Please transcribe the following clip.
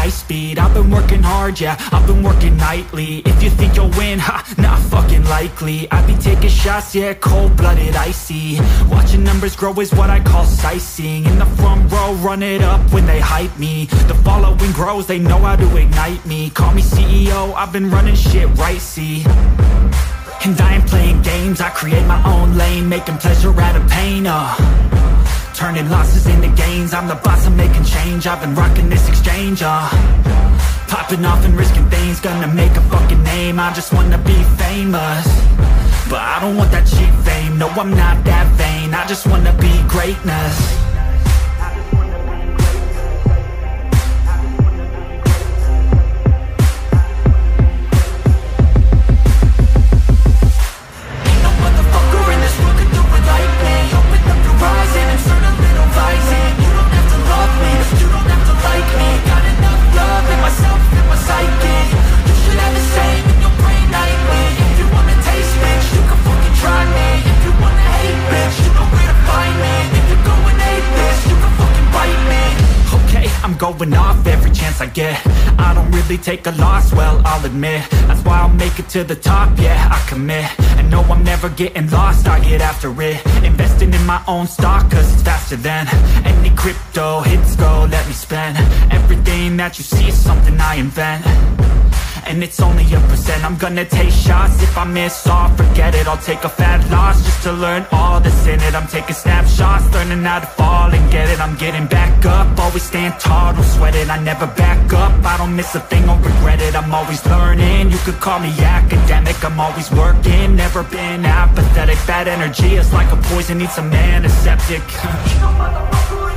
high speed. I've been working hard, yeah, I've been working nightly. If you think you'll win, ha, not fucking likely. I be taking shots, yeah, cold-blooded, icy. Watching numbers grow is what I call sightseeing. In the front row, run it up when they hype me. The following grows, they know how to ignite me. Call me CEO, I've been running shit right, see. And I ain't playing games, I create my own lane, making pleasure out of pain, turning losses into gains. I'm the boss, I'm making change. I've been rocking this exchange, popping off and risking things. Gonna make a fucking name, I just wanna be famous. But I don't want that cheap fame, no, I'm not that vain. I just wanna be greatness. Going off every chance I get. I don't really take a loss, well, I'll admit. That's why I'll make it to the top, yeah, I commit. And no, I'm never getting lost, I get after it. Investing in my own stock, cause it's faster than any crypto hits go, let me spend. Everything that you see is something I invent. And it's only a percent. I'm gonna take shots. If I miss all, forget it. I'll take a fat loss just to learn all that's in it. I'm taking snapshots, learning how to fall and get it. I'm getting back up, always stand tall, don't sweat it. I never back up, I don't miss a thing, I'll regret it. I'm always learning, you could call me academic. I'm always working, never been apathetic. Bad energy is like a poison, needs some antiseptic.